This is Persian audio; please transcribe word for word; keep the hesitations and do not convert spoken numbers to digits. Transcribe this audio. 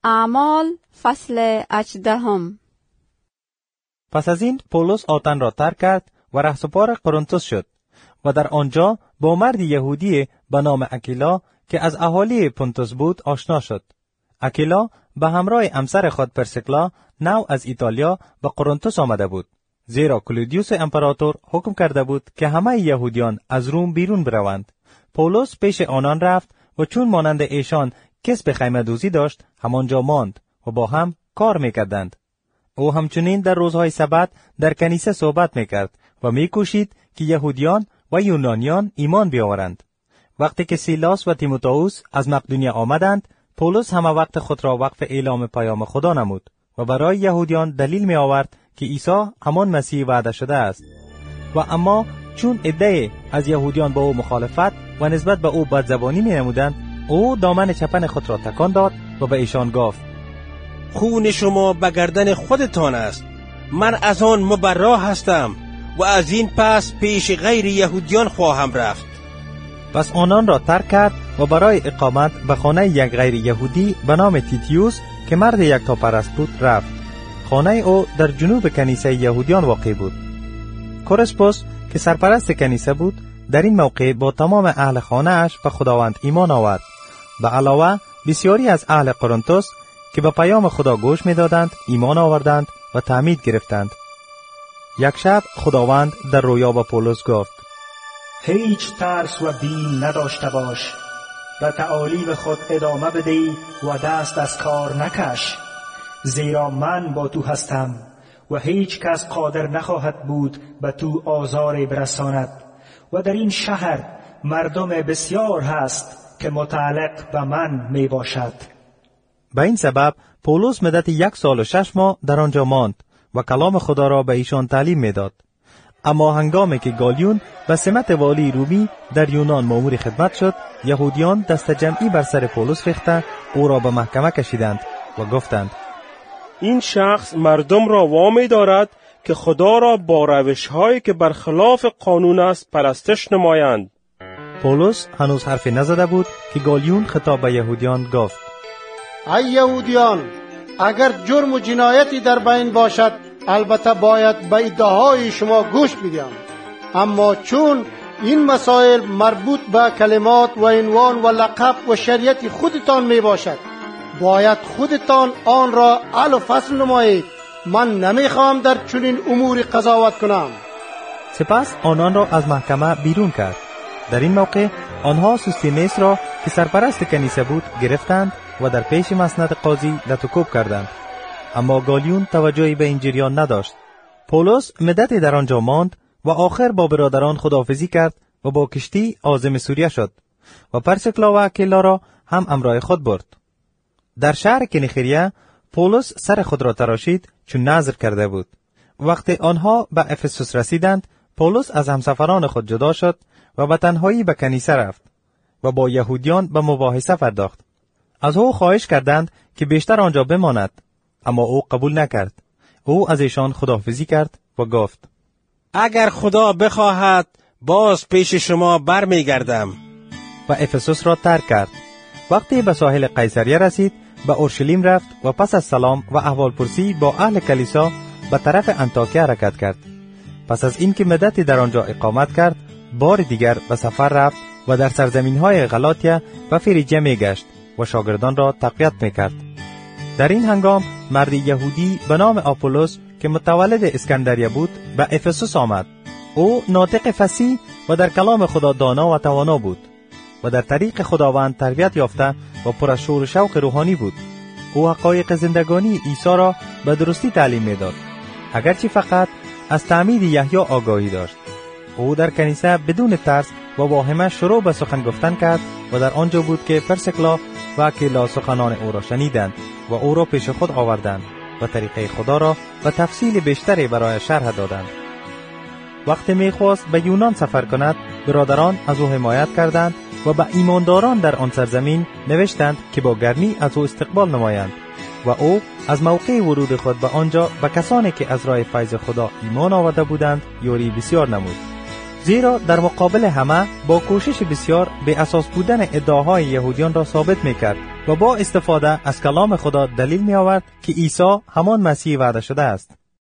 اعمال فصل هجدهم. پس از این پولس آتن را ترک کرد و رهسپار قرنتس شد و در آنجا با مردی یهودی به نام اکیلا که از اهالی پونتوس بود آشنا شد. اکیلا به همراه همسر خود پرسکلا نو از ایتالیا به قرنتس آمده بود، زیرا کلودیوس امپراتور حکم کرده بود که همه یهودیان از روم بیرون بروند. پولس پیش آنان رفت و چون مانند ایشان کسب خیمه دوزی داشت همانجا ماند و با هم کار میکردند. او همچنین در روزهای سبت در کنیسه صحبت میکرد و میکوشید که یهودیان و یونانیان ایمان بیاورند. وقتی که سیلاس و تیموتائوس از مقدونیه آمدند، پولس همه وقت خود را وقف اعلام پیام خدا نمود و برای یهودیان دلیل می آورد که عیسی همان مسیح وعده شده است. و اما چون عده از یهودیان با او مخالفت و نسبت به او بدزبانی می نمودند، او دامن چپن خود را تکان داد و به ایشان گفت: خون شما به گردن خودتان است. من از آن مبرا هستم و از این پس پیش غیر یهودیان خواهم رفت. پس آنان را ترک کرد و برای اقامت به خانه یک غیر یهودی به نام تیتیوس که مرد یکتاپرست بود رفت. خانه او در جنوب کنیسه یهودیان واقع بود. کورسپوس که سرپرست کنیسه بود در این موقع با تمام اهل خانه اش به خداوند ایمان آورد. به علاوه بسیاری از اهل قرنتس که به پیام خدا گوش می دادند ایمان آوردند و تعمید گرفتند. یک شب خداوند در رویا به پولس گفت: هیچ ترس و بیم نداشته باش، به تعالیم خود ادامه بدهی و دست از کار نکش، زیرا من با تو هستم و هیچ کس قادر نخواهد بود به تو آزار برساند. و در این شهر مردم بسیار هست که متعلق به من می باشد. به این سبب پولس مدت یک سال و شش ماه در آنجا ماند و کلام خدا را به ایشان تعلیم می داد. اما هنگامی که گالیون به سمت والی رومی در یونان مأمور خدمت شد، یهودیان دست جمعی بر سر پولس ریخته او را به محکمه کشیدند و گفتند: این شخص مردم را وامی دارد که خدا را با روش‌هایی که برخلاف قانون است پرستش نمایند. پولس هنوز حرفی نزده بود که گالیون خطاب به یهودیان گفت: ای یهودیان، اگر جرم و جنایتی در بین باشد البته باید به ادعاهای شما گوش بدم، اما چون این مسائل مربوط به کلمات و عنوان و لقب و شریعت خودتان می باشد باید خودتان آن را حل و فصل نمایید. من نمیخوام در چنین امور قضاوت کنم. سپس آنان را از محکمه بیرون کرد. در این موقع آنها سوستینس را که سرپرست کنیسه بود گرفتند و در پیش مسند قاضی لطوکوب کردند. اما گالیون توجهی به این جریان نداشت. پولس مدتی در آنجا ماند و آخر با برادران خداحافظی کرد و با کشتی عازم سوریه شد و پرسکلا و اکیلا را هم همراه خود برد. در شهر کنیخریه پولس سر خود را تراشید چون نذر کرده بود. وقتی آنها به افسوس رسیدند، پولس از همسفران خود جدا شد و به تنهایی به کنیسه رفت و با یهودیان به مباحثه پرداخت. از او خواهش کردند که بیشتر آنجا بماند، اما او قبول نکرد. او از ایشان خداحافظی کرد و گفت: اگر خدا بخواهد باز پیش شما برمیگردم. و افسوس را ترک کرد. وقتی به ساحل قیصریه رسید، به اورشلیم رفت و پس از سلام و احوالپرسی با اهل کلیسا به طرف انطاکیه حرکت کرد. پس از اینکه مدتی در آنجا اقامت کرد، بار دیگر به سفر رفت و در سرزمین‌های غلاطیه و فریجیه می‌گشت و شاگردان را تقویت می‌کرد. در این هنگام مردی یهودی به نام آپولوس که متولد اسکندریه بود به افسوس آمد. او ناطق فصیح و در کلام خدا دانا و توانا بود و در طریق خداوند تربیت یافته و پر از شور و شوق روحانی بود. او حقایق زندگانی عیسی را به درستی تعلیم می‌داد، اگرچه فقط از تعمید یحیی آگاهی داشت. او در کنیسه بدون ترس و با همه شروع به سخن گفتن کرد و در آنجا بود که پرسکلا و اکیلا سخنان او را شنیدند و او را پیش خود آوردند و طریقه خدا را به تفصیل بیشتری برای شرح دادند. وقتی می‌خواست به یونان سفر کند، برادران از او حمایت کردند و به ایمانداران در آن سرزمین نوشتند که با گرمی از او استقبال نمایند و او از موقع ورود خود به آنجا به کسانی که از راه فیض خدا ایمان آورده بودند یاری بسیار نمود. زیرا در مقابل همه با کوشش بسیار به اساس بودن ادعاهای یهودیان را ثابت میکرد و با استفاده از کلام خدا دلیل می آورد که عیسی همان مسیح وعده شده است.